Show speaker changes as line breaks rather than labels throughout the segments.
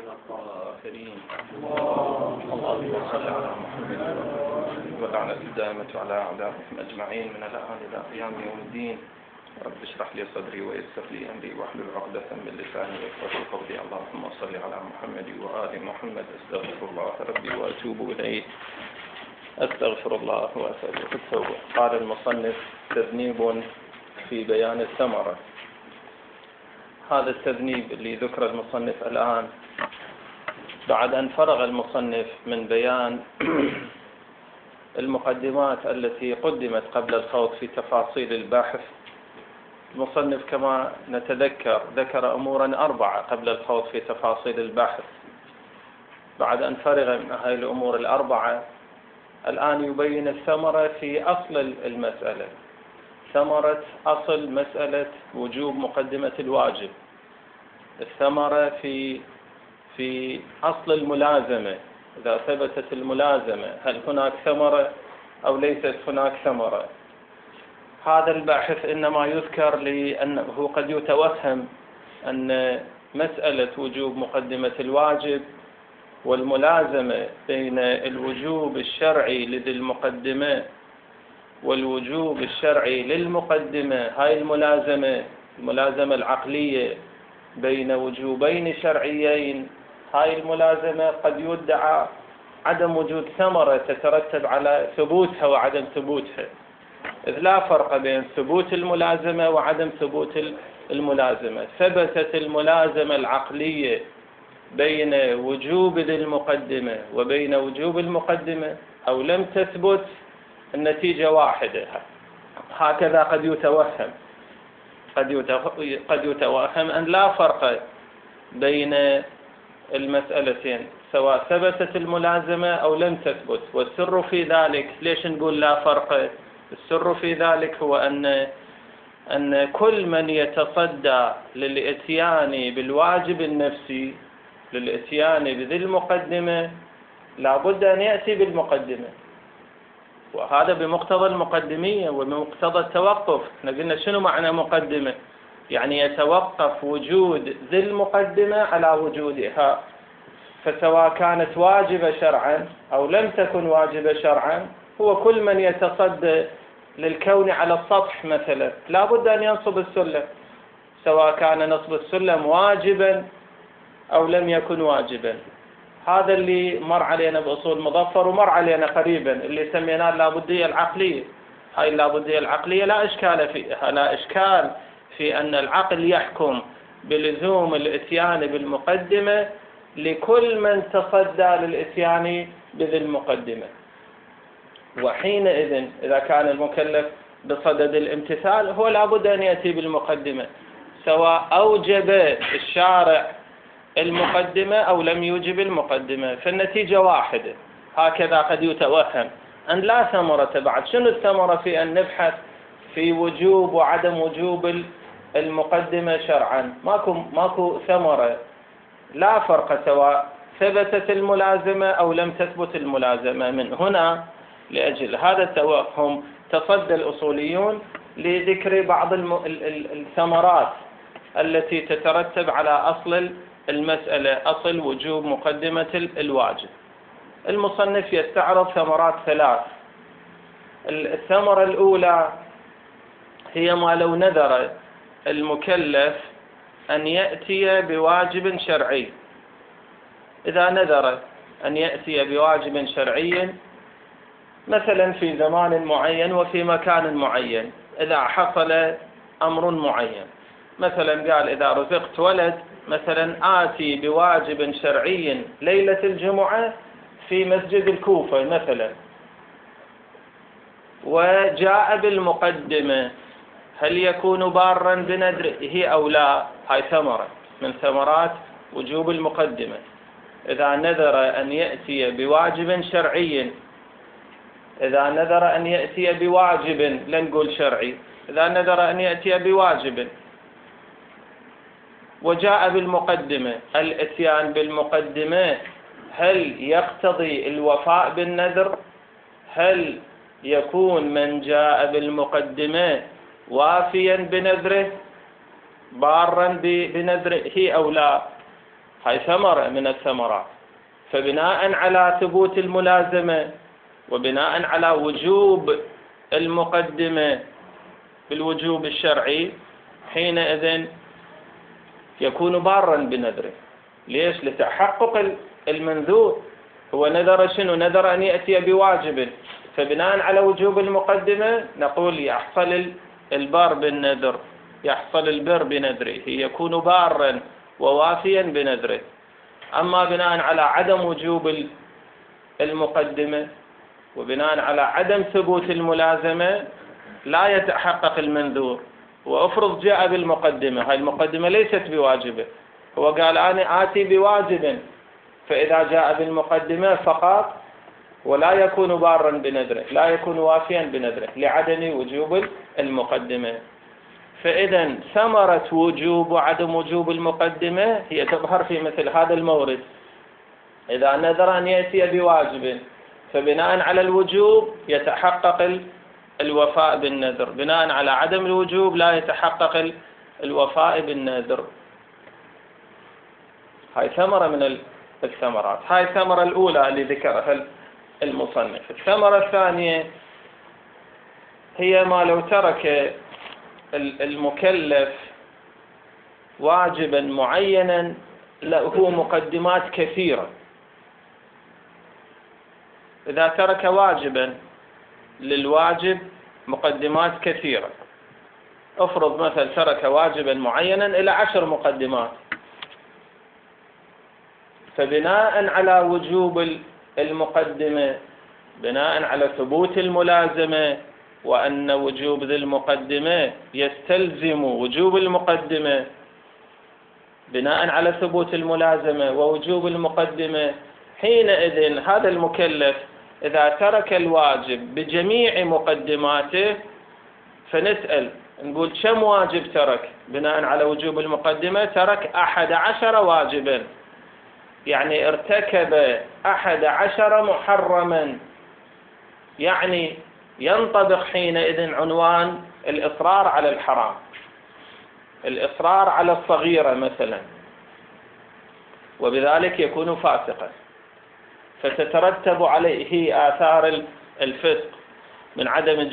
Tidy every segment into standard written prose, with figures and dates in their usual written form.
الآخرين. اللهم صل على محمد واللعنة الدائمة على أعدائهم أجمعين من الآن إلى قيام يوم الدين. رب اشرح لي صدري ويسر لي أمري واحلل عقدة من لساني يفقهوا قولي. اللهم صل على محمد وآل محمد. أستغفر الله ربي وأتوب إليه. أستغفر الله وأستغفر التوبة. قال المصنف: تذنيب في بيان الثمرة. هذا التذنيب اللي ذكر المصنف الآن بعد أن فرغ المصنف من بيان المقدمات التي قدمت قبل الخوض في تفاصيل البحث. المصنف كما نتذكر ذكر أمورا 4 قبل الخوض في تفاصيل البحث. بعد أن فرغ من هذه الأمور 4 الآن يبين الثمرة في أصل المسألة، ثمرة أصل مسألة وجوب مقدمة الواجب، الثمرة في أصل الملازمة. إذا ثبتت الملازمة هل هناك ثمرة أو ليست هناك ثمرة؟ هذا الباحث إنما يذكر لأنه قد يتوهم أن مسألة وجوب مقدمة الواجب والملازمة بين الوجوب الشرعي لذي المقدمة والوجوب الشرعي للمقدمة، هاي الملازمة العقلية بين وجوبين شرعيين، هاي الملازمة قد يدعى عدم وجود ثمرة تترتب على ثبوتها وعدم ثبوتها، إذ لا فرق بين ثبوت الملازمة وعدم ثبوت الملازمة. ثبتت الملازمة العقلية بين وجوب ذي المقدمة وبين وجوب المقدمة أو لم تثبت، النتيجة واحدة. هكذا قد يتوهم أن لا فرق بين المسألتين سواء ثبتت الملازمة أو لم تثبت. والسر في ذلك، ليش نقول لا فرق؟ السر في ذلك هو أن كل من يتصدى للإتيان بالواجب النفسي، للإتيان بذي المقدمة، لابد أن يأتي بالمقدمة، وهذا بمقتضى المقدمية وبمقتضى التوقف. قلنا شنو معنى مقدمة؟ يعني يتوقف وجود ذي المقدمة على وجودها، فسواء كانت واجبة شرعا أو لم تكن واجبة شرعا، هو كل من يتصدى للكون على السطح مثلا لابد أن ينصب السلم، سواء كان نصب السلم واجبا أو لم يكن واجبا. هذا اللي مر علينا بأصول مظفر ومر علينا قريبا، اللي سميناه اللابدية العقلية. هاي اللابدية العقلية لا إشكال فيها، لا إشكال في أن العقل يحكم بلزوم الإتيان بالمقدمة لكل من تصدى للإتيان بذي المقدمة. وحينئذ إذا كان المكلف بصدد الامتثال هو لابد أن يأتي بالمقدمة، سواء أوجب الشارع المقدمة أو لم يوجب المقدمة، فالنتيجة واحدة. هكذا قد يتوهم أن لا ثمرة بعد. شنو الثمرة في أن نبحث في وجوب وعدم وجوب المقدمة شرعا؟ ماكو ثمرة، لا فرق سواء ثبتت الملازمة أو لم تثبت الملازمة. من هنا لأجل هذا التوهم تصدى الأصوليون لذكر بعض الثمرات التي تترتب على أصل المسألة، أصل وجوب مقدمة الواجب. المصنف يستعرض ثمرات 3. الثمرة الأولى هي ما لو نذر المكلف أن يأتي بواجب شرعي. إذا نذر أن يأتي بواجب شرعي مثلا في زمان معين وفي مكان معين، إذا حصل أمر معين، مثلا قال إذا رزقت ولد مثلا آتي بواجب شرعي ليلة الجمعة في مسجد الكوفة مثلا، وجاء بالمقدمة، هل يكون بارا بنذره أو لا؟ هاي ثمرة من ثمرات وجوب المقدمة. إذا نذر أن يأتي بواجب شرعي، إذا نذر أن يأتي بواجب، لا نقول شرعي، إذا نذر أن يأتي بواجب وجاء بالمقدمة، الإتيان بالمقدمة هل يقتضي الوفاء بالنذر؟ هل يكون من جاء بالمقدمة وافيا بنذره بارا بنذره أو لا؟ هاي ثمرة من الثمرات. فبناء على ثبوت الملازمة وبناء على وجوب المقدمة بالوجوب الشرعي، حينئذ يكون بارا بنذره. ليش؟ لتحقق المنذور. هو نذر شنو؟ نذر أن يأتي بواجب، فبناء على وجوب المقدمة نقول يحصل البار بالنذر، يحصل البر بنذره، يكون بارا ووافيا بنذره. أما بناء على عدم وجوب المقدمة وبناء على عدم ثبوت الملازمة لا يتحقق المنذور. وأفرض جاء بالمقدمة، هاي المقدمة ليست بواجبة، هو قال أنا آتي بواجب، فإذا جاء بالمقدمة فقط ولا يكون بارا بنذره، لا يكون وافيا بنذره لعدم وجوب المقدمة. فإذا ثمرة وجوب وعدم وجوب المقدمة هي تظهر في مثل هذا المورد. إذا نذر أن يأتي بواجب، فبناء على الوجوب يتحقق الوفاء بالنذر، بناء على عدم الوجوب لا يتحقق الوفاء بالنذر. هاي ثمرة من الثمرات. هاي الثمرة الأولى اللي ذكرها المصنف. الثمرة الثانية هي ما لو ترك المكلف واجبا معينا له مقدمات كثيرة. إذا ترك واجبا للواجب مقدمات كثيرة، افرض مثلا ترك واجبا معينا إلى 10 مقدمات، فبناء على وجوب المقدمة، بناء على ثبوت الملازمة وأن وجوب ذي المقدمة يستلزم وجوب المقدمة، بناء على ثبوت الملازمة ووجوب المقدمة، حينئذ هذا المكلف إذا ترك الواجب بجميع مقدماته فنسأل نقول كم واجب ترك؟ بناء على وجوب المقدمة ترك 11 واجبا، يعني ارتكب 11 محرما. يعني ينطبق حينئذ عنوان الإصرار على الحرام، الإصرار على الصغيرة مثلا، وبذلك يكون فاسقا، فتترتب عليه آثار الفسق من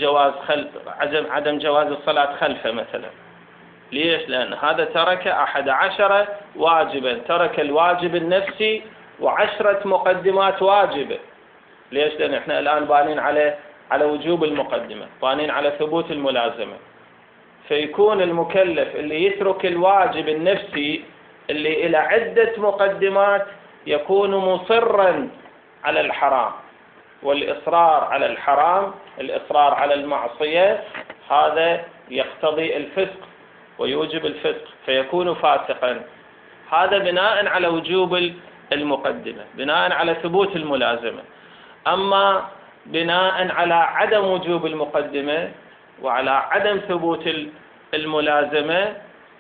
عدم جواز الصلاة خلفه مثلا. ليش؟ لأن هذا ترك 11 واجبا، ترك الواجب النفسي و10 مقدمات واجبة. ليش؟ لأن احنا الآن بانين على وجوب المقدمة، بانين على ثبوت الملازمة. فيكون المكلف اللي يترك الواجب النفسي اللي إلى عدة مقدمات يكون مصرا على الحرام، والإصرار على الحرام، الإصرار على المعصية، هذا يقتضي الفسق ويوجب الفسق، فيكون فاسقا. هذا بناء على وجوب المقدمة، بناء على ثبوت الملازمة. أما بناء على عدم وجوب المقدمة وعلى عدم ثبوت الملازمة،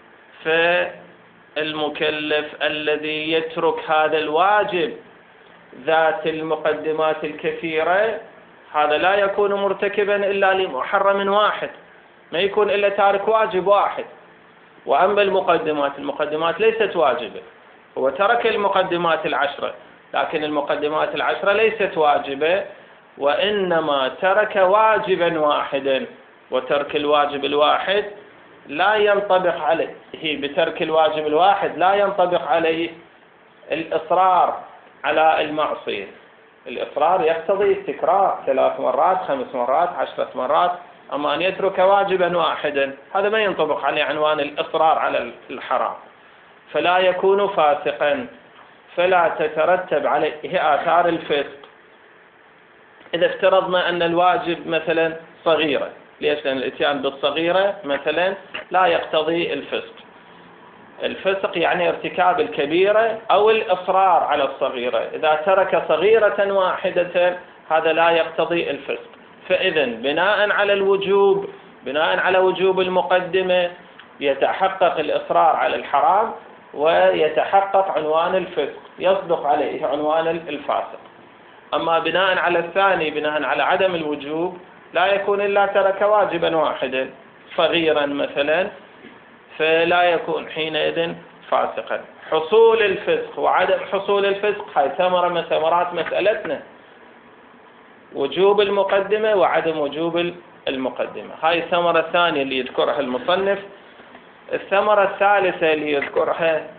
فالمكلف الذي يترك هذا الواجب ذات المقدمات الكثيرة هذا لا يكون مرتكبا إلا لمحرم واحد، ما يكون إلا تارك واجب واحد. وأما المقدمات ليست واجبة، هو ترك المقدمات 10، لكن المقدمات 10 ليست واجبة، وإنما ترك واجبا واحدا، وترك الواجب الواحد لا ينطبق عليه، بترك الواجب الواحد لا ينطبق عليه الإصرار على المعصية. الإصرار يقتضي التكرار 3 مرات 5 مرات 10 مرات، أما أن يترك واجبا واحدا هذا ما ينطبق عليه عنوان الإصرار على الحرام، فلا يكون فاسقا، فلا تترتب عليه آثار الفسق. إذا افترضنا أن الواجب مثلا صغيرة، ليش؟ لأن الإتيان بالصغيرة مثلا لا يقتضي الفسق. الفسق يعني ارتكاب الكبيرة أو الإصرار على الصغيرة. إذا ترك صغيرة واحدة هذا لا يقتضي الفسق. فإذا بناء على الوجوب، بناء على وجوب المقدمة يتحقق الإصرار على الحرام ويتحقق عنوان الفسق، يصدق عليه عنوان الفاسق. أما بناء على الثاني، بناء على عدم الوجوب، لا يكون إلا ترك واجبا واحدا صغيرا مثلا، فلا يكون حينئذ فاسقا. حصول الفسق وعدم حصول الفسق هاي ثمرة من ثمرات مسألتنا، وجوب المقدمة وعدم وجوب المقدمة. هاي الثمرة الثانية اللي يذكرها المصنف. الثمرة الثالثة اللي يذكرها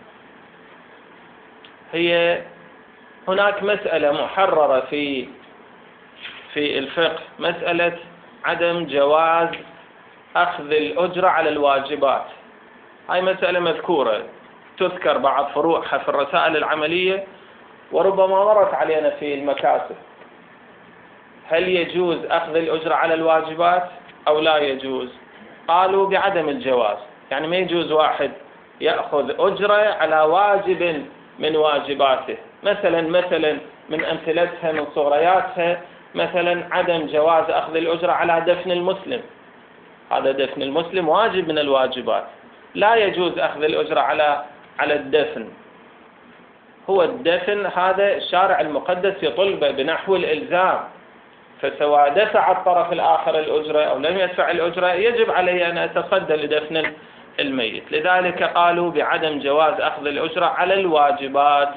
هي هناك مسألة محررة في الفقه، مسألة عدم جواز أخذ الأجرة على الواجبات. هاي مسألة مذكورة تذكر بعض فروعها في الرسائل العملية، وربما مرت علينا في المكاتب. هل يجوز أخذ الأجرة على الواجبات أو لا يجوز؟ قالوا بعدم الجواز، يعني ما يجوز واحد يأخذ أجرة على واجب من واجباته. مثلا من أمثلتها من صغرياتها مثلا عدم جواز أخذ الأجرة على دفن المسلم. هذا دفن المسلم واجب من الواجبات، لا يجوز أخذ الأجرة على الدفن. هو الدفن هذا الشارع المقدس يطلبه بنحو الإلزام، فسواء دفع الطرف الآخر الأجرة أو لم يدفع الأجرة يجب عليه أن أتصدى لدفن الميت. لذلك قالوا بعدم جواز أخذ الأجرة على الواجبات.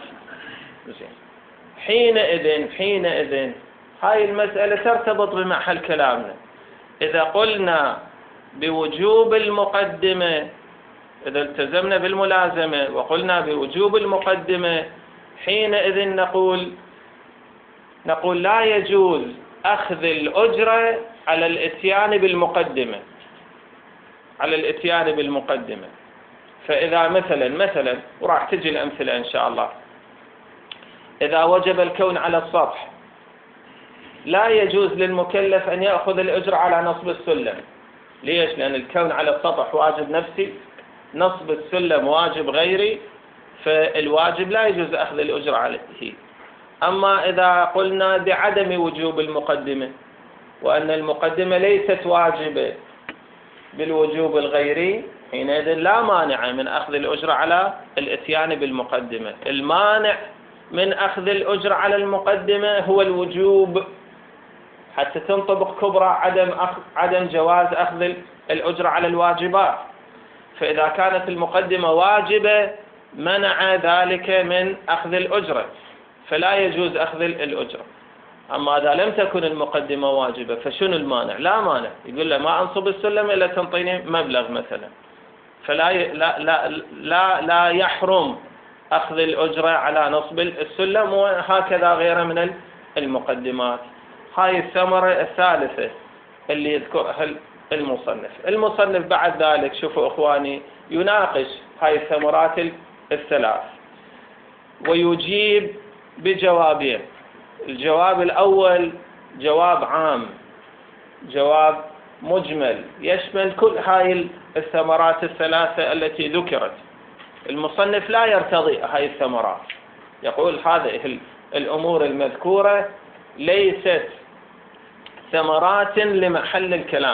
حينئذ هاي المسألة ترتبط بمحل كلامنا. إذا قلنا بوجوب المقدمة، إذا التزمنا بالملازمة وقلنا بوجوب المقدمة، حينئذ نقول لا يجوز أخذ الأجرة على الإتيان بالمقدمة. فإذا مثلا وراح تجي الأمثلة إن شاء الله، إذا وجب الكون على السطح لا يجوز للمكلف أن يأخذ الأجرة على نصب السلم. ليش؟ لأن الكون على السطح واجب نفسي، نصب السلم واجب غيري، فالواجب لا يجوز أخذ الأجرة عليه. أما إذا قلنا بعدم وجوب المقدمة وأن المقدمة ليست واجبة بالوجوب الغيري، حينئذ لا مانع من أخذ الأجرة على الإتيان بالمقدمة. المانع من أخذ الأجرة على المقدمة هو الوجوب، حتى تنطبق كبرى عدم جواز أخذ الأجرة على الواجبات. فإذا كانت المقدمة واجبة منع ذلك من أخذ الأجرة، فلا يجوز أخذ الأجرة. أما إذا لم تكن المقدمة واجبة فشنو المانع؟ لا مانع، يقول له ما أنصب السلم إلا تنطيني مبلغ مثلا، فلا لا يحرم أخذ الأجرة على نصب السلم، وهكذا غيره من المقدمات. هاي الثمرة الثالثة اللي يذكرها المصنف بعد ذلك. شوفوا إخواني، يناقش هاي الثمرات الثلاث ويجيب بجوابين. الجواب الأول جواب عام، جواب مجمل يشمل كل هاي الثمرات الثلاثة التي ذكرت. المصنف لا يرتضي هاي الثمرات، يقول هذه الأمور المذكورة ليست ثمرات لمحل الكلام.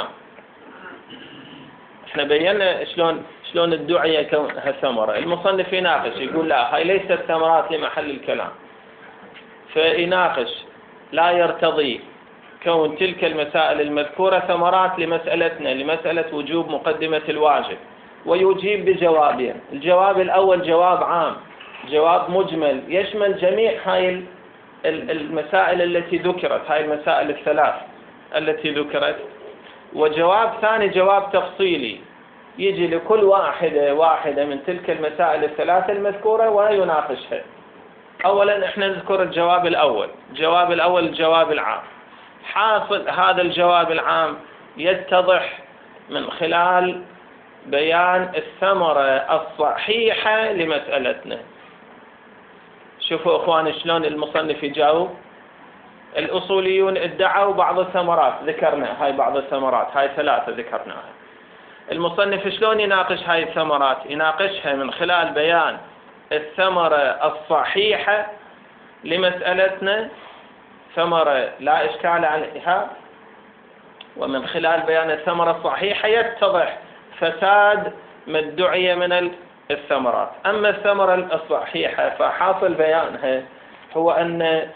احنا بينا شلون الدعية كونها ثمرة. المصنف يناقش يقول لا، هاي ليست ثمرات لمحل الكلام، فيناقش لا يرتضي كون تلك المسائل المذكورة ثمرات لمسألتنا، لمسألة وجوب مقدمة الواجب، ويجيب بجوابين. الجواب الأول جواب عام، جواب مجمل يشمل جميع هاي المسائل التي ذكرت، هاي المسائل الثلاث التي ذكرت. وجواب ثاني جواب تفصيلي يجي لكل واحدة من تلك المسائل الثلاثة المذكورة ويناقشها. أولا احنا نذكر الجواب الأول. الجواب العام. حاصل هذا الجواب العام يتضح من خلال بيان الثمرة الصحيحة لمسألتنا. شوفوا إخواني شلون المصنف يجاوب. الأصوليون ادعوا بعض الثمرات، ذكرنا هاي بعض الثمرات، هاي ثلاثة ذكرناها. المصنف شلون يناقش هاي الثمرات؟ يناقشها من خلال بيان الثمرة الصحيحة لمسألتنا، ثمرة لا إشكال عليها، ومن خلال بيان الثمرة الصحيحة يتضح فساد ما ادعي من الثمرات. أما الثمرة الصحيحة فحاصل بيانها هو أن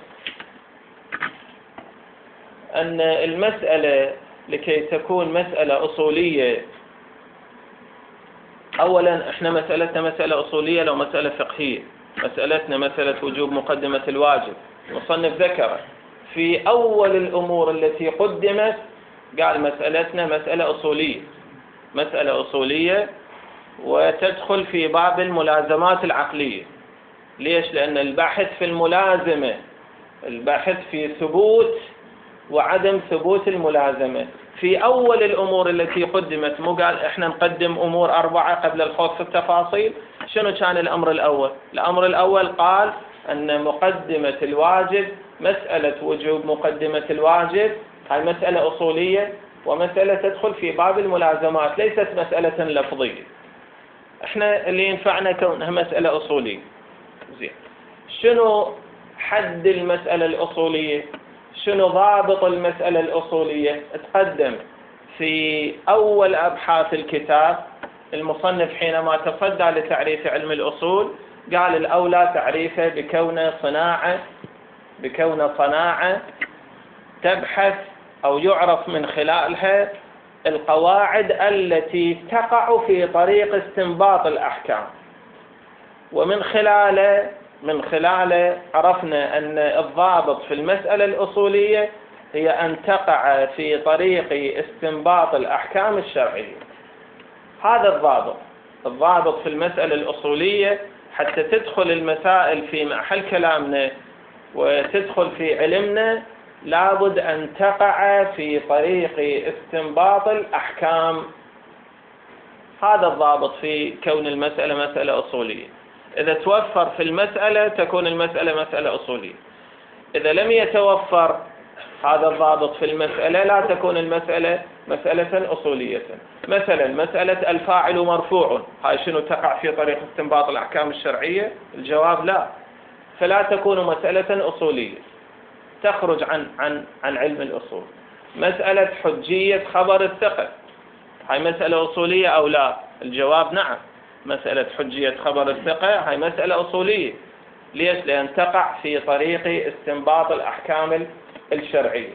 المسألة لكي تكون مسألة أصولية أولا إحنا مسألتنا مسألة أصولية لو مسألة فقهية. مسألتنا مسألة وجوب مقدمة الواجب. المصنف ذكر في أول الأمور التي قدمت قال مسألتنا مسألة أصولية، مسألة أصولية وتدخل في باب الملازمات العقلية. ليش؟ لأن البحث في الملازمة، البحث في ثبوت وعدم ثبوت الملازمة في أول الأمور التي قدمت. مو قال إحنا نقدم أمور 4 قبل الخوض في التفاصيل. شنو كان الأمر الأول؟ الأمر الأول قال أن مقدمة الواجب، مسألة وجوب مقدمة الواجب هاي مسألة أصولية ومسألة تدخل في باب الملازمات، ليست مسألة لفظية. إحنا اللي ينفعنا كونها مسألة أصولية. زين، شنو حد المسألة الأصولية؟ شنو ضابط المسألة الأصولية؟ تقدم في أول أبحاث الكتاب المصنف حينما تصدى لتعريف علم الأصول قال الأولى تعريفه بكون صناعة تبحث أو يعرف من خلالها القواعد التي تقع في طريق استنباط الأحكام، ومن خلاله عرفنا أن الضابط في المسألة الأصولية هي أن تقع في طريق استنباط الأحكام الشرعية. هذا الضابط في المسألة الأصولية حتى تدخل المسائل في محل كلامنا وتدخل في علمنا لابد أن تقع في طريق استنباط الأحكام. هذا الضابط في كون المسألة مسألة أصولية. إذا توفر في المسألة تكون المسألة مسألة أصولية. إذا لم يتوفر هذا الضابط في المسألة لا تكون المسألة مسألة أصولية. مثلا مسألة الفاعل مرفوع، هاي شنو تقع في طريق استنباط الأحكام الشرعية؟ الجواب لا، فلا تكون مسألة أصولية، تخرج عن علم الأصول. مسألة حجية خبر الثقة، هاي مسألة أصولية أو لا؟ الجواب نعم، مسألة حجية خبر الثقة هاي مسألة أصولية. ليش؟ لأن تقع في طريق استنباط الأحكام الشرعية.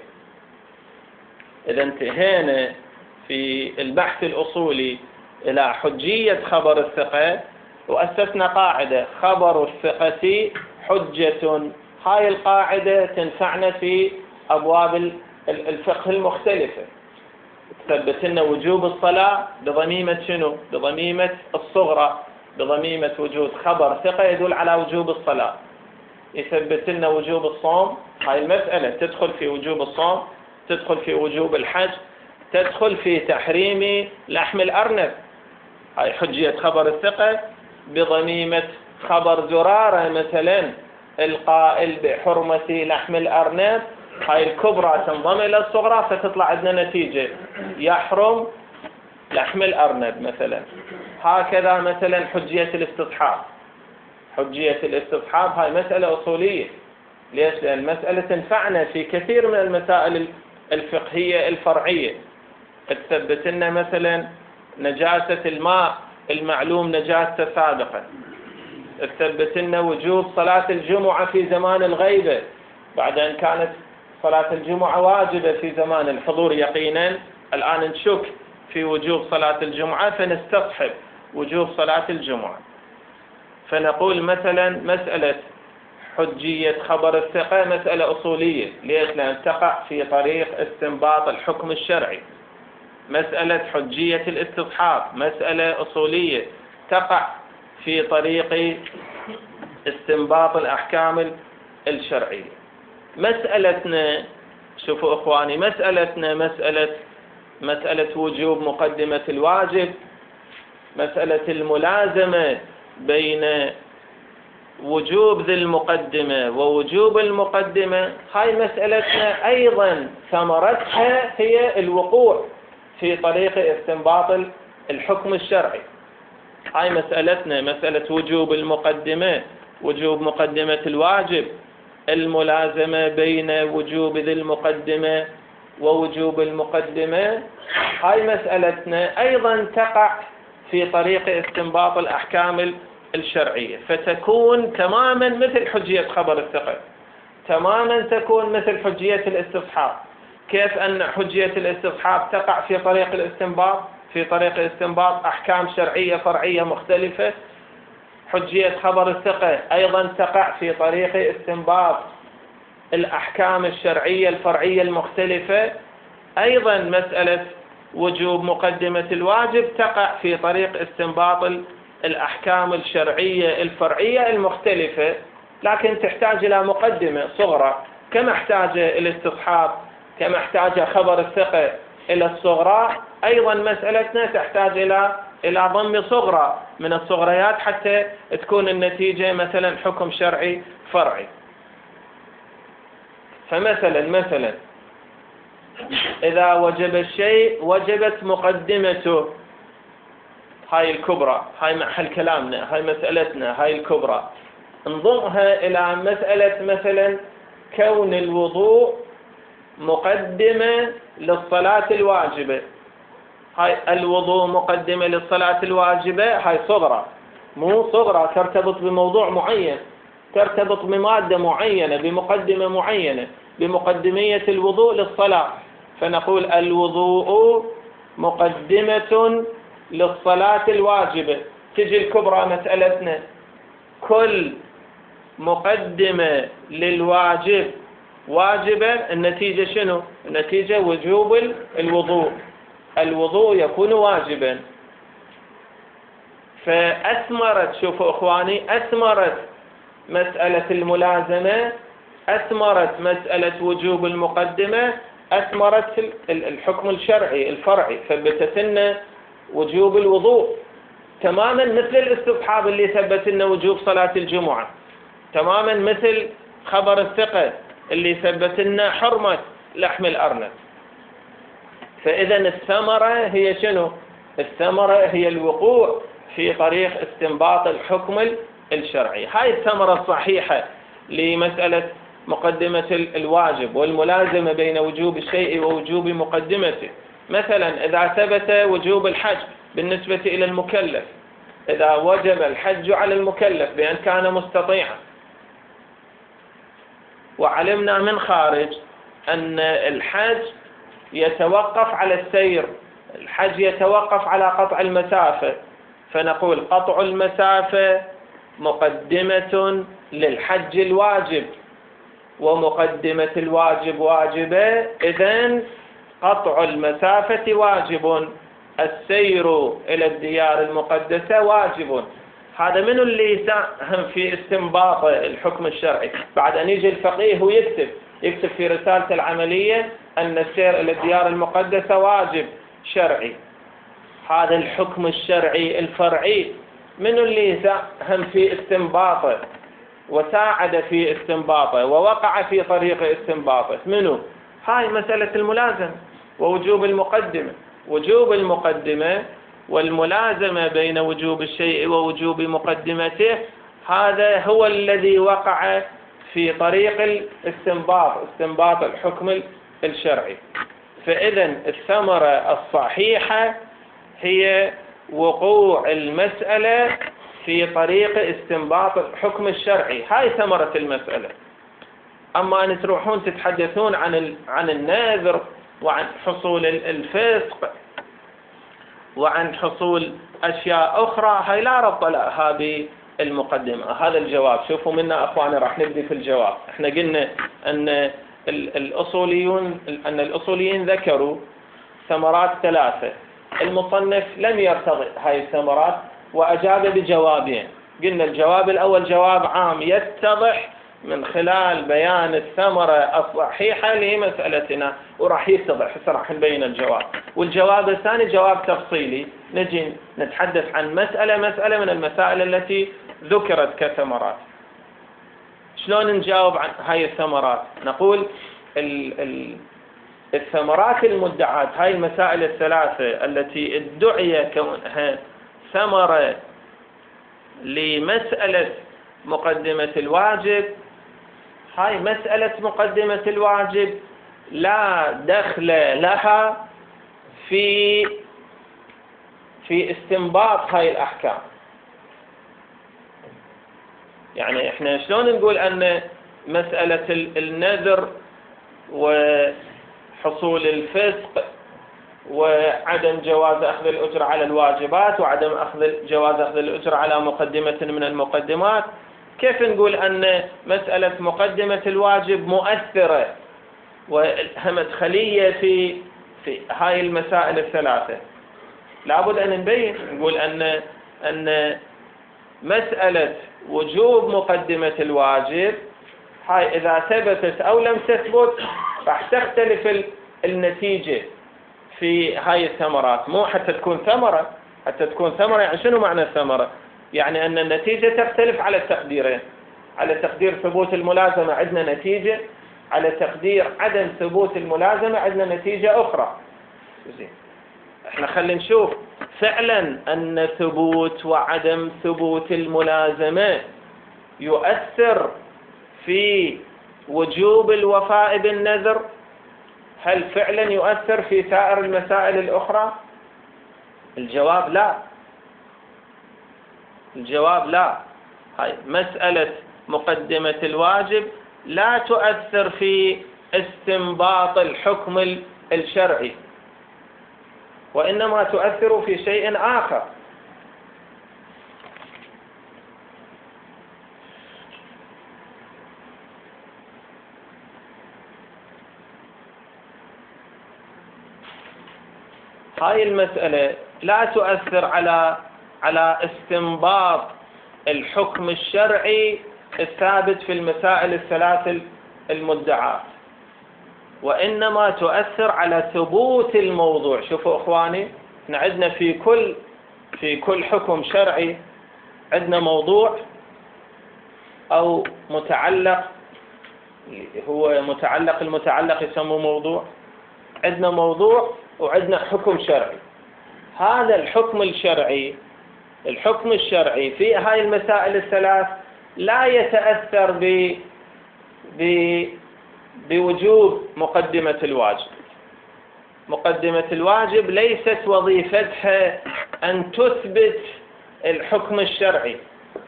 إذا انتهينا في البحث الأصولي إلى حجية خبر الثقة وأسسنا قاعدة خبر الثقة حجة. هاي القاعدة تنفعنا في أبواب الفقه المختلفة. تثبت لنا وجوب الصلاة بضميمة شنو؟ بضميمة الصغرى، بضميمة وجود خبر ثقة يدل على وجوب الصلاة. يثبت لنا وجوب الصوم، هاي المسألة تدخل في وجوب الصوم، تدخل في وجوب الحج، تدخل في تحريم لحم الأرنب، هاي حجية خبر الثقة بضميمة خبر زرارة مثلا القائل بحرمة لحم الأرنب، هاي الكبرى تنضم إلى الصغرى فتطلع عندنا نتيجة يحرم لحم الأرنب مثلا. هكذا مثلا حجية الاستصحاب، حجية الاستصحاب هاي مسألة أصولية. ليش؟ لأن المسألة تنفعنا في كثير من المسائل الفقهية الفرعية. تثبت لنا مثلا نجاسة الماء المعلوم نجاسة سابقا، تثبت لنا وجوب صلاة الجمعة في زمان الغيبة بعد أن كانت صلاة الجمعة واجبة في زمان الحضور يقينا، الآن نشك في وجوب صلاة الجمعة فنستصحب وجوب صلاة الجمعة. فنقول مثلا مسألة حجية خبر الثقة مسألة أصولية. ليش؟ لأن تقع في طريق استنباط الحكم الشرعي. مسألة حجية الاستصحاب مسألة أصولية تقع في طريق استنباط الأحكام الشرعية. مسألتنا، شوفوا إخواني، مسألتنا مسألة وجوب مقدمة الواجب، مسألة الملازمة بين وجوب ذي المقدمة ووجوب المقدمة، هاي مسألتنا أيضا ثمرتها هي الوقوع في طريق استنباط الحكم الشرعي. هاي مسألتنا مسألة وجوب المقدمة، وجوب مقدمة الواجب، الملازمة بين وجوب ذي المقدمة ووجوب المقدمة، هاي مسألتنا أيضا تقع في طريق استنباط الأحكام الشرعية، فتكون تماما مثل حجية خبر الثقة، تماما تكون مثل حجية الاستصحاب. كيف أن حجية الاستصحاب تقع في طريق الاستنباط في طريق الاستنباط أحكام شرعية فرعية مختلفة. حجية خبر الثقة أيضا تقع في طريق استنباط الأحكام الشرعية الفرعية المختلفة. أيضا مسألة وجوب مقدمة الواجب تقع في طريق استنباط الأحكام الشرعية الفرعية المختلفة، لكن تحتاج إلى مقدمة صغرى، كما احتاج الاستصحاب، كما احتاج خبر الثقة إلى الصغرى. أيضا مسألتنا تحتاج إلى ضم صغرى من الصغريات حتى تكون النتيجة مثلا حكم شرعي فرعي. فمثلا إذا وجب الشيء وجبت مقدمته، هاي الكبرى، هاي محل كلامنا، هاي مسألتنا، هاي الكبرى، انضمها إلى مسألة مثلا كون الوضوء مقدمة للصلاة الواجبة. هاي الوضوء مقدمة للصلاة الواجبة، هاي صغرى، مو صغرى ترتبط بموضوع معين، ترتبط بمادة معينة، بمقدمة معينة، بمقدمية الوضوء للصلاة. فنقول الوضوء مقدمة للصلاة الواجبة. تجي الكبرى مسألتنا، كل مقدمة للواجب واجبة، النتيجة شنو؟ النتيجة وجوب الوضوء، الوضوء يكون واجبا. فأثمرت، شوفوا إخواني، أثمرت مسألة الملازمة، أثمرت مسألة وجوب المقدمة، أثمرت الحكم الشرعي الفرعي، ثبتت لنا وجوب الوضوء تماما مثل الاستصحاب اللي ثبت لنا وجوب صلاة الجمعة، تماما مثل خبر الثقة اللي ثبت لنا حرمة لحم الأرنب. فإذا الثمرة هي شنو؟ الثمرة هي الوقوع في طريق استنباط الحكم الشرعي. هاي الثمرة الصحيحة لمسألة مقدمة الواجب والملازمة بين وجوب الشيء ووجوب مقدمته. مثلا إذا ثبت وجوب الحج بالنسبة إلى المكلف، إذا وجب الحج على المكلف بأن كان مستطيعا، وعلمنا من خارج أن الحج يتوقف على السير، الحج يتوقف على قطع المسافة، فنقول قطع المسافة مقدمة للحج الواجب، ومقدمة الواجب واجبة، إذن قطع المسافة واجب، السير إلى الديار المقدسة واجب. هذا من اللي يساهم في استنباط الحكم الشرعي؟ بعد أن يجي الفقيه ويكتب في رسالته العملية أن السير إلى الديار المقدسة واجب شرعي. هذا الحكم الشرعي الفرعي من اللي يساهم في استنباطه وساعد في استنباطه ووقع في طريق استنباطه؟ منه؟ هاي مسألة الملازمة ووجوب المقدمة. وجوب المقدمة والملازمة بين وجوب الشيء ووجوب مقدمته، هذا هو الذي وقع في طريق الاستنباط، استنباط الحكم الشرعي. فإذا الثمرة الصحيحة هي وقوع المسألة في طريق استنباط الحكم الشرعي، هاي ثمرة المسألة. أما أن تروحون تتحدثون عن النذر وعن حصول الفسق وعن حصول أشياء أخرى، هاي لا ربط لها بالمقدمة. هذا الجواب. شوفوا منا أخواني، راح نبدي في الجواب. احنا قلنا أن الأصوليين ذكروا ثمرات ثلاثة، المصنف لم يرتضي هاي الثمرات وأجاب بجوابين. قلنا الجواب الأول جواب عام يتضح من خلال بيان الثمرة الصحيحة لمسألتنا، وراح يتضح، هسه راح نبين الجواب. والجواب الثاني جواب تفصيلي، نجي نتحدث عن مسألة من المسائل التي ذكرت كثمرات. شلون نجاوب عن هاي الثمرات؟ نقول الثمرات المدعاة، هاي المسائل الثلاثة التي ادعي كونها ثمرة لمسألة مقدمة الواجب، هاي مسألة مقدمة الواجب لا دخل لها في استنباط هاي الأحكام. يعني احنا شلون نقول أن مسألة النذر وحصول الفسق وعدم جواز أخذ الأجرة على الواجبات، وعدم جواز أخذ الأجرة على مقدمة من المقدمات. كيف نقول أن مسألة مقدمة الواجب مؤثرة ومدخلية في هاي المسائل الثلاثة؟ لابد أن نبين، نقول أن مسألة وجوب مقدمة الواجب هاي إذا ثبتت أو لم تثبت راح تختلف النتيجة في هاي الثمرات. مو حتى تكون ثمرة، حتى تكون ثمرة يعني شنو معنى الثمرة؟ يعني أن النتيجة تختلف على التقديرين. على تقدير ثبوت الملازمة عندنا نتيجة، على تقدير عدم ثبوت الملازمة عندنا نتيجة أخرى. زين، احنا خلينا نشوف فعلا أن ثبوت وعدم ثبوت الملازمة يؤثر في وجوب الوفاء بالنذر. هل فعلا يؤثر في سائر المسائل الأخرى؟ الجواب لا. الجواب لا. هاي مسألة مقدمة الواجب لا تؤثر في استنباط الحكم الشرعي، وإنما تؤثر في شيء آخر. هاي المسألة لا تؤثر على استنباط الحكم الشرعي الثابت في المسائل الثلاث المدعاة، وإنما تؤثر على ثبوت الموضوع. شوفوا إخواني، احنا عندنا في كل حكم شرعي عندنا موضوع أو متعلق، هو المتعلق يسموه موضوع. عندنا موضوع وعندنا حكم شرعي. هذا الحكم الشرعي في هاي المسائل الثلاث لا يتأثر بوجوب مقدمة الواجب. مقدمة الواجب ليست وظيفتها أن تثبت الحكم الشرعي،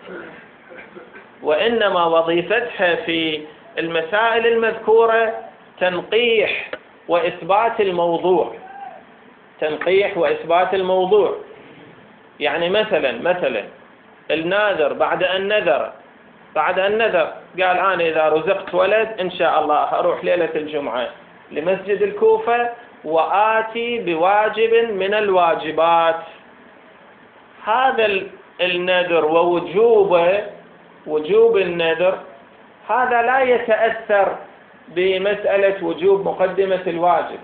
وإنما وظيفتها في المسائل المذكورة تنقيح وإثبات الموضوع. تنقيح وإثبات الموضوع. يعني مثلا الناذر بعد أن نذر قال أنا إذا رزقت ولد إن شاء الله أروح ليلة الجمعة لمسجد الكوفة وآتي بواجب من الواجبات. هذا النذر ووجوب النذر هذا لا يتأثر بمسألة وجوب مقدمة الواجب،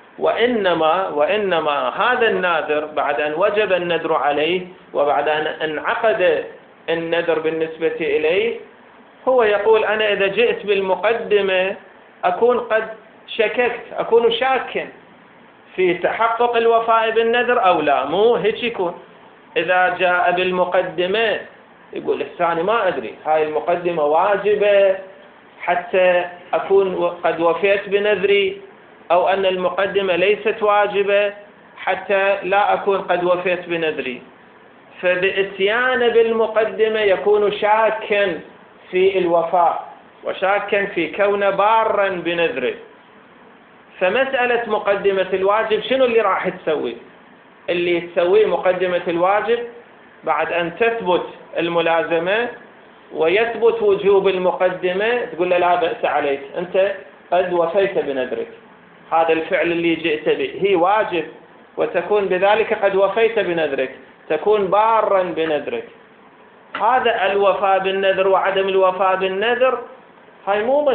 وإنما هذا الناذر بعد أن وجب النذر عليه وبعد أن انعقد النذر بالنسبة إليه هو يقول أنا إذا جئت بالمقدمة أكون قد أكون شاكا في تحقق الوفاء بالنذر أو لا. مو هيك يكون. إذا جاء بالمقدمة يقول الثاني ما أدري هاي المقدمة واجبة حتى أكون قد وفيت بنذري، أو أن المقدمة ليست واجبة حتى لا أكون قد وفيت بنذري. فبإتيان بالمقدمة يكون شاكا في الوفاء وشاكا في كون بارا بنذره. فمسألة مقدمة الواجب شنو اللي راح تسوي؟ اللي تسويه مقدمة الواجب بعد أن تثبت الملازمة ويثبت وجوب المقدمة تقول له لا بأس عليك، أنت قد وفيت بنذرك. هذا الفعل اللي جئت به هي واجب، وتكون بذلك قد وفيت بنذرك، تكون بارا بنذرك. هذا الوفاء بالنذر وعدم الوفاء بالنذر هاي مو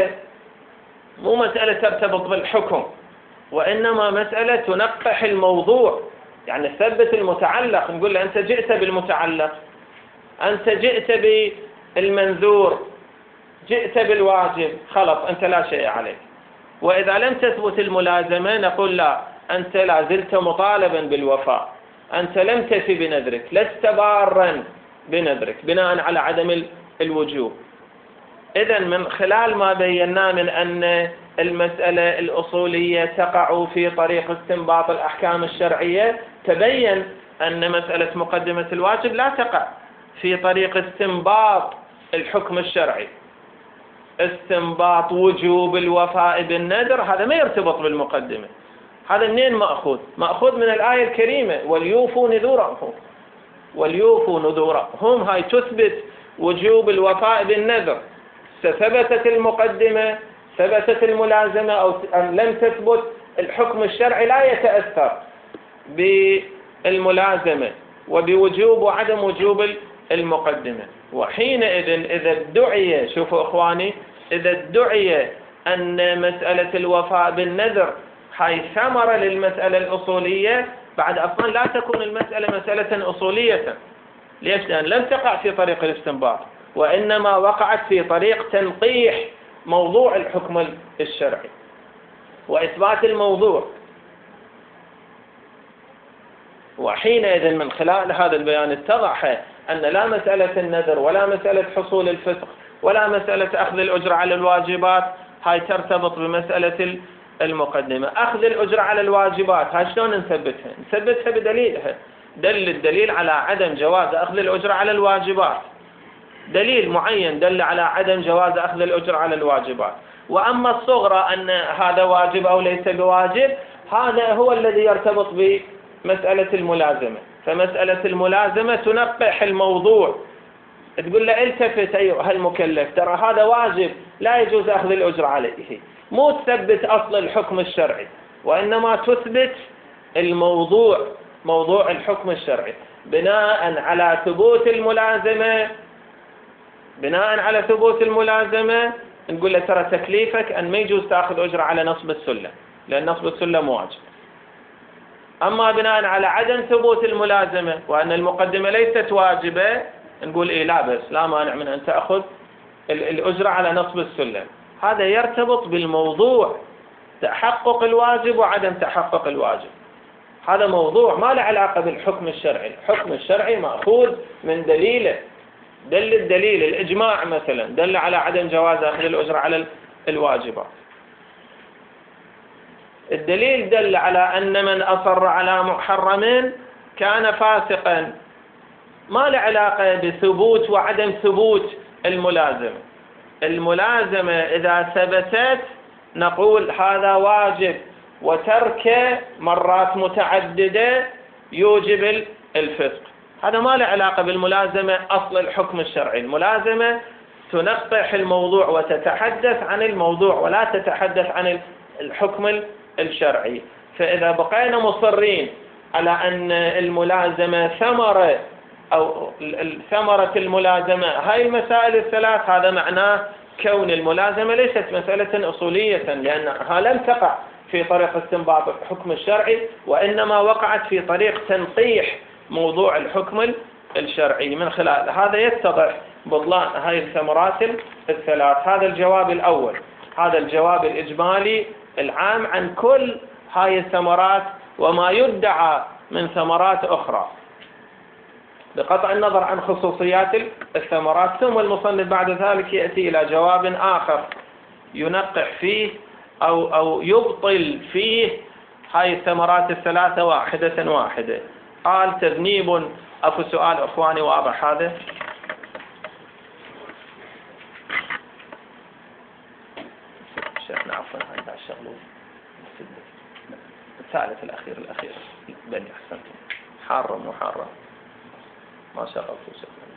مسألة ترتبط بالحكم، وإنما مسألة تنقح الموضوع. يعني ثبت المتعلق، نقول له أنت جئت بالمتعلق، أنت جئت بالمنذور، جئت بالواجب، خلص أنت لا شيء عليك. وإذا لم تثبت الملازمة نقول لا، أنت لا زلت مطالبا بالوفاء، أنت لم تفي بنذرك، لست بارا بنذرك بناء على عدم الوجوب. إذن من خلال ما بيناه من أن المسألة الأصولية تقع في طريق استنباط الأحكام الشرعية، تبين أن مسألة مقدمة الواجب لا تقع في طريق استنباط الحكم الشرعي. استنباط وجوب الوفاء بالنذر هذا ما يرتبط بالمقدمة، هذا منين مأخوذ؟ مأخوذ من الآية الكريمة وليوفوا نذورهم، وليوفوا نذورهم، هاي تثبت وجوب الوفاء بالنذر. ثبتت المقدمة، ثبتت الملازمة أو لم تثبت، الحكم الشرعي لا يتأثر بالملازمة وبوجوب وعدم وجوب المقدمة. وحينئذ إذا ادعي، شوفوا إخواني، إذا ادعي أن مسألة الوفاء بالنذر هاي ثمرة للمسألة الأصولية، بعد أصلا لا تكون المسألة مسألة أصولية. ليش؟ لأن لم تقع في طريق الاستنباط، وإنما وقعت في طريق تنقيح موضوع الحكم الشرعي وإثبات الموضوع. وحينئذ من خلال هذا البيان اتضح أن لا مسألة النذر ولا مسألة حصول الفسق ولا مسألة أخذ الأجر على الواجبات هاي ترتبط بمسألة المقدمة. أخذ الأجر على الواجبات هاي شلون نثبتها؟ نثبتها بدليلها. الدليل على عدم جواز أخذ الأجر على الواجبات، دليل معين دل على عدم جواز أخذ الأجر على الواجبات. وأما الصغرى أن هذا واجب أو ليس بواجب، هذا هو الذي يرتبط بمسألة الملازمة. فمسألة الملازمة تنقح الموضوع، تقول له التفت أيها المكلف، ترى هذا واجب لا يجوز أخذ الأجر عليه. مو تثبت أصل الحكم الشرعي، وإنما تثبت الموضوع، موضوع الحكم الشرعي بناء على ثبوت الملازمة. بناء على ثبوت الملازمة نقول له ترى تكليفك أن ما يجوز تأخذ أجر على نصب السلم، لأن نصب السلم واجب. أما بناء على عدم ثبوت الملازمة وأن المقدمة ليست واجبة، نقول إيه لا بس لا مانع من أن تأخذ الأجر على نصب السلم. هذا يرتبط بالموضوع، تحقق الواجب وعدم تحقق الواجب. هذا موضوع ما له علاقة بالحكم الشرعي. الحكم الشرعي مأخوذ من دليله. دل الدليل الإجماع مثلا دل على عدم جواز أخذ الأجر على الواجبات. الدليل دل على أن من أصر على محرم كان فاسقا. ما له علاقة بثبوت وعدم ثبوت الملازمة. الملازمة إذا ثبتت نقول هذا واجب، وترك مرات متعددة يوجب الفسق. هذا ما له علاقة بالملازمة أصل الحكم الشرعي. الملازمة تنقح الموضوع وتتحدث عن الموضوع ولا تتحدث عن الحكم الشرعي. فإذا بقينا مصرين على أن الملازمة ثمرة أو ثمرة الملازمة هاي المسائل الثلاث، هذا معناه كون الملازمة ليست مسألة أصولية، لأنها لم تقع في طريق استنباط الحكم الشرعي، وإنما وقعت في طريق تنقيح موضوع الحكم الشرعي. من خلال هذا يتضح بطلان هاي الثمرات الثلاث. هذا الجواب الأول، هذا الجواب الإجمالي العام عن كل هاي الثمرات وما يدعى من ثمرات أخرى، بقطع النظر عن خصوصيات الثمرات. ثم المصنف بعد ذلك يأتي إلى جواب آخر ينقح فيه أو يبطل فيه هاي الثمرات الثلاثة واحدة واحدة. قال تذنيب. أكو سؤال أخواني واضح هذا؟ شيخنا عفوا هاي بعد شغله الثالث الأخير بني أحسنتم، حارة مو حارة ما شغلتوا شغله.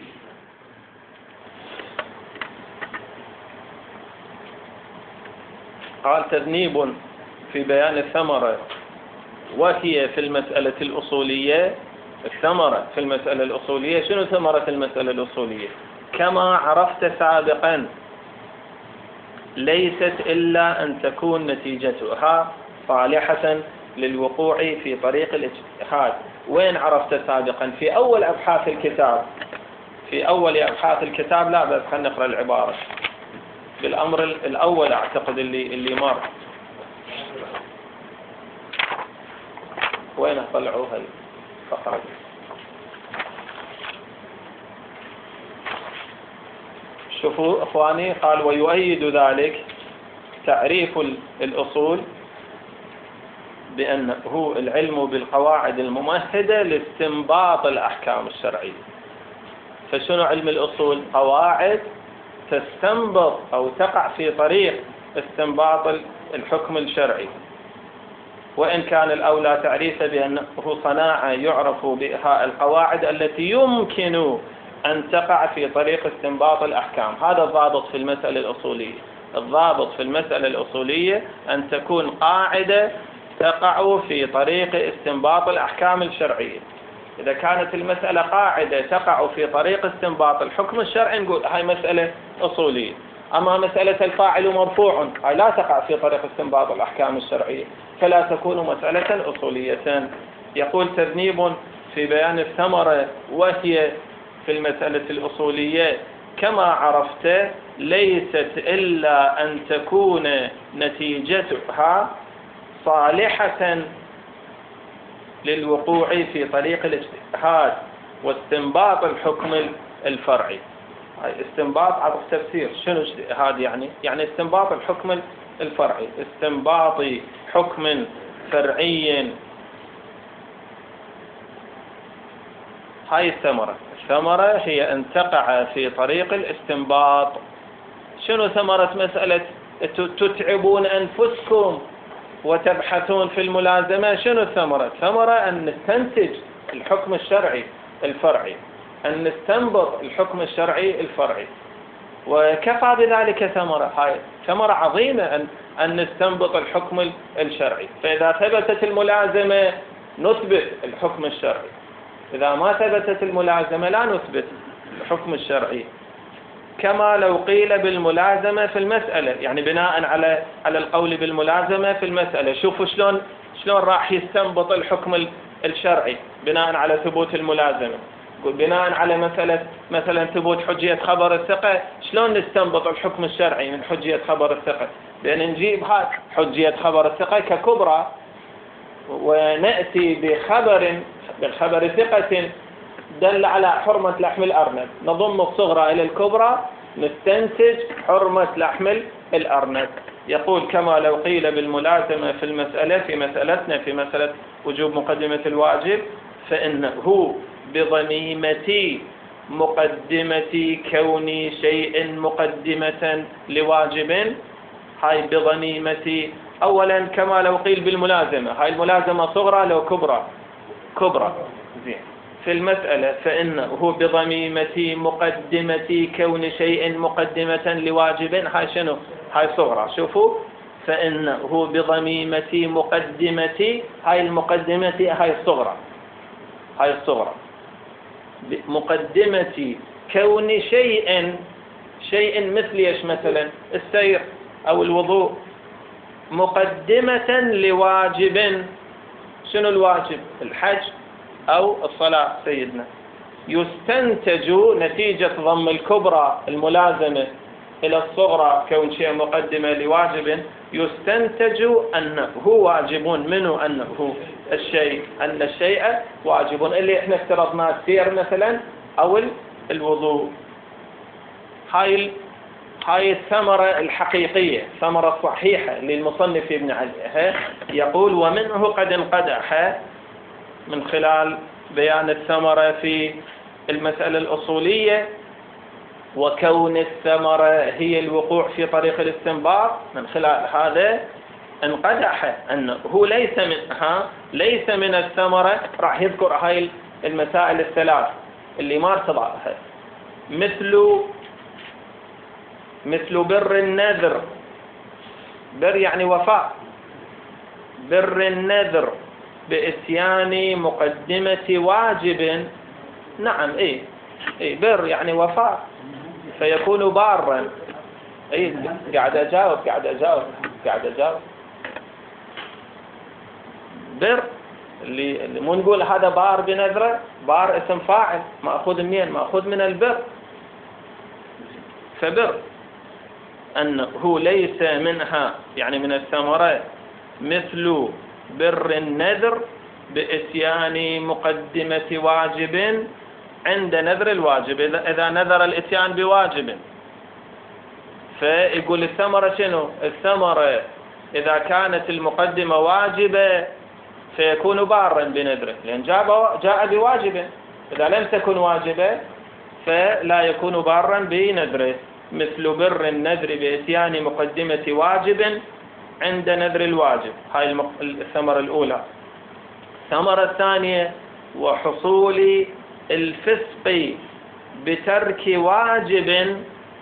قال تذنيب في بيان الثمرة، وهي في المسألة الأصولية. الثمرة في المسألة الأصولية، شنو ثمرة المسألة الأصولية؟ كما عرفت سابقا ليست إلا أن تكون نتيجتها صالحة للوقوع في طريق الاجتهاد. وين عرفت سابقا؟ في أول أبحاث الكتاب، في أول أبحاث الكتاب. لا بس خلينا نقرأ العبارة بالأمر الأول أعتقد اللي مر. وين طلعوا هاي الفقرة؟ شوفوا إخواني، قال ويؤيد ذلك تعريف الأصول بأنه العلم بالقواعد الممهدة لاستنباط الأحكام الشرعية. فشنو علم الأصول؟ قواعد تستنبط أو تقع في طريق استنباط الحكم الشرعي. وإن كان الأولى تعريفه بأنه صناعة يعرف بها القواعد التي يمكن أن تقع في طريق استنباط الأحكام. هذا الضابط في المسألة الأصولية. الضابط في المسألة الأصولية أن تكون قاعدة تقع في طريق استنباط الأحكام الشرعية. إذا كانت المسألة قاعدة تقع في طريق استنباط الحكم الشرعي نقول هاي مسألة أصولية. أما مسألة الفاعل مرفوع هاي لا تقع في طريق استنباط الأحكام الشرعية، فلا تكون مسألة أصولية. يقول تذنيب في بيان الثمرة، وهي في المسألة الأصولية كما عرفت ليست إلا أن تكون نتيجتها صالحة للوقوع في طريق الاجتهاد واستنباط الحكم الفرعي. استنباط عبر تفسير شنو اجتهاد يعني استنباط الحكم الفرعي، استنباط حكم فرعي. هاي الثمرة هي أن تقع في طريق الاستنباط. شنو ثمرة مسألة تتعبون أنفسكم وتبحثون في الملازمة؟ شنو الثمرة أن نستنتج الحكم الشرعي الفرعي، أن نستنبط الحكم الشرعي الفرعي، وكفى بذلك ثمرة. هاي ثمرة عظيمة أن نستنبط الحكم الشرعي. فإذا ثبتت الملازمة نثبت الحكم الشرعي، إذا ما ثبتت الملازمة لا نثبت الحكم الشرعي. كما لو قيل بالملازمة في المسألة، يعني بناء على القول بالملازمة في المسألة. شوفوا شلون راح يستنبط الحكم الشرعي بناء على ثبوت الملازمة. بناء على مثلا ثبوت حجية خبر الثقة، شلون نستنبط الحكم الشرعي من حجية خبر الثقة؟ بأن نجيب هاي حجية خبر الثقة ككبرى ونأتي بالخبر ثقة دل على حرمة لحم الأرنب، نضم الصغرى إلى الكبرى نستنتج حرمة لحم الأرنب. يقول كما لو قيل بالملازمة في المسألة، في مسألتنا في مسألة وجوب مقدمة الواجب، فإنه بضميمة مقدمة كون شيء مقدمة لواجب. هاي بضميمة. أولا كما لو قيل بالملازمة، هاي الملازمة صغرى لو كبرى زين. في المسألة فإنه بضميمة مقدمة كون شيء مقدمة لواجب، هاي شنو؟ هاي صغرى. شوفوا، فإنه بضميمة مقدمة، هاي المقدمة هاي الصغرى، مقدمة كون شيء مثل ايش؟ مثلا السير أو الوضوء، مقدمة لواجب. شنو الواجب؟ الحج أو الصلاة سيدنا. يستنتج نتيجة ضم الكبرى الملازمة إلى الصغرى كون شيء مقدمة لواجب، يستنتج أنه واجب، منه أنه أن الشيء واجب، اللي احنا افترضناه السير مثلا أو الوضوء. هاي الثمرة الحقيقية، ثمرة صحيحة للمصنف ابن علي. يقول ومنه قد انقدح، من خلال بيان الثمرة في المسألة الأصولية وكون الثمرة هي الوقوع في طريق الاستنباط، من خلال هذا انقدح أنه ليس من الثمرة. راح يذكر هاي المسائل الثلاث اللي ما ارتضاها، مثل بر النذر. بر يعني وفاء. بر النذر بإتيان مقدمة واجب. نعم، بر يعني وفاء، فيكون بارا. قاعد أجاوب. بر اللي مو نقول هذا بار بنذره، بار اسم فاعل مأخوذ منين؟ مأخوذ من البر. فبر أنه ليس منها، يعني من الثمرات، مثل بر النذر بإتيان مقدمة واجب عند نذر الواجب. إذا نذر الإتيان بواجب، فيقول الثمرة شنو؟ الثمرة إذا كانت المقدمة واجبة فيكون بارا بنذره، لأن جاء بواجب. إذا لم تكن واجبة فلا يكون بارا بنذره. مثل بر النذر بإتيان مقدمة واجب عند نذر الواجب. هاي الثمرة الأولى. الثمرة الثانية: وحصول الفسق بترك واجب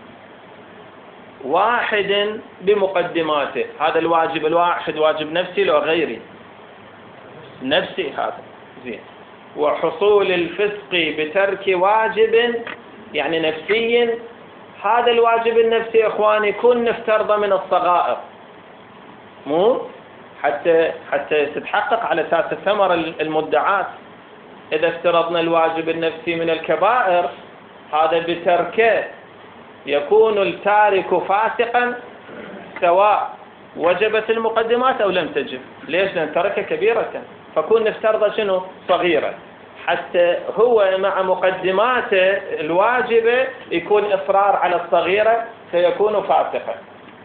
واحد بمقدماته. هذا الواجب الواحد واجب نفسي لو غيري؟ نفسي هذا. زين. وحصول الفسق بترك واجب يعني نفسي. هذا الواجب النفسي إخواني يكون نفترضه من الصغائر، مو حتى تتحقق على أساس الثمرة المدعاة. إذا افترضنا الواجب النفسي من الكبائر، هذا بتركه يكون التارك فاسقا سواء وجبت المقدمات أو لم تجب. ليش؟ لأن ترك كبيرة، فكون نفترض شنو؟ صغيرة، حتى هو مع مقدماته الواجبة يكون إصرار على الصغيرة فيكون فاسقا.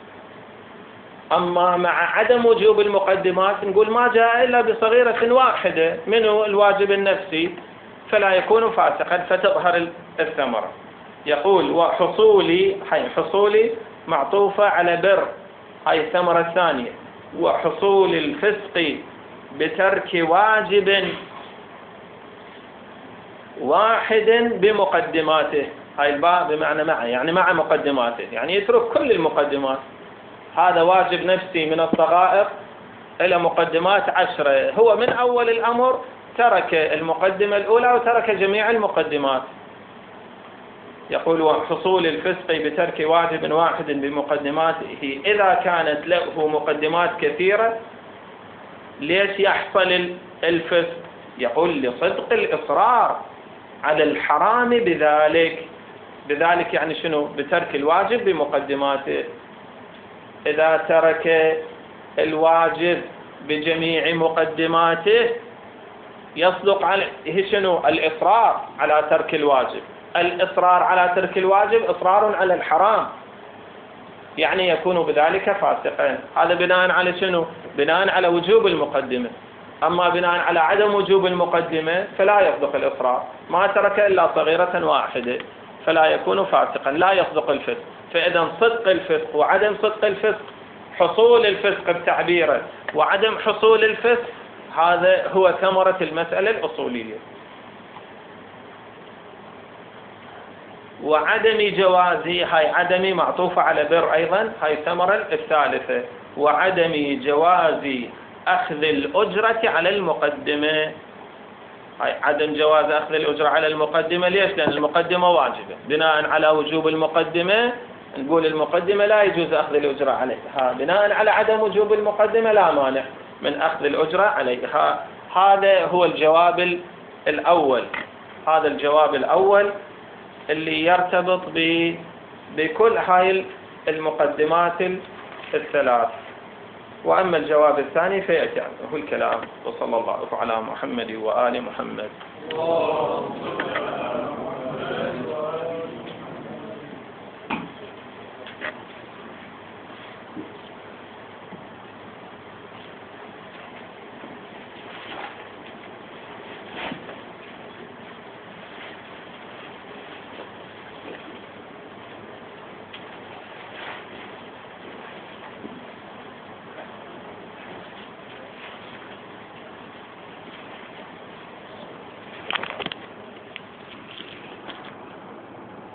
أما مع عدم وجوب المقدمات نقول ما جاء إلا بصغيرة واحدة منه الواجب النفسي فلا يكون فاسقا، فتظهر الثمرة. يقول: وحصولي، حصولي معطوفة على بر، هاي الثمرة الثانية. وحصول الفسق بترك واجب واحد بمقدماته. هاي الباء بمعنى مع، يعني مع مقدماته، يعني يترك كل المقدمات. هذا واجب نفسي من الصغائر إلى مقدمات 10. هو من أول الأمر ترك المقدمة الأولى وترك جميع المقدمات. يقول: وحصول الفسق بترك واجب واحد بمقدماته إذا كانت له مقدمات كثيرة. ليش يحصل الفسق؟ يقول: لصدق الإصرار على الحرام بذلك يعني شنو؟ بترك الواجب بمقدماته. إذا ترك الواجب بجميع مقدماته يصدق عليه شنو؟ الإصرار على ترك الواجب. الإصرار على ترك الواجب إصرار على الحرام، يعني يكون بذلك فاسقا. هذا بناء على شنو؟ بناء على وجوب المقدمة. أما بناء على عدم وجوب المقدمة فلا يصدق الإصرار، ما ترك إلا صغيرة واحدة فلا يكون فاسقا، لا يصدق الفسق. فإذا صدق الفسق وعدم صدق الفسق، حصول الفسق بتعبيره وعدم حصول الفسق، هذا هو ثمرة المسألة الأصولية. وعدم جوازي، هاي عدم معطوفة على بر أيضا، هاي الثمرة الثالثة. وعدم جواز أخذ الأجرة على المقدمة. هاي عدم جواز أخذ الأجرة على المقدمة. ليش؟ لأن المقدمة واجبة. بناء على وجوب المقدمة نقول المقدمة لا يجوز أخذ الأجرة عليها. بناء على عدم وجوب المقدمة لا مانع من أخذ الأجرة عليها. هذا هو الجواب الأول. هذا الجواب الأول اللي يرتبط بكل هاي المقدمات الثلاث. وأما الجواب الثاني فيأتي عنه الكلام. وصلى الله على محمد وآل محمد.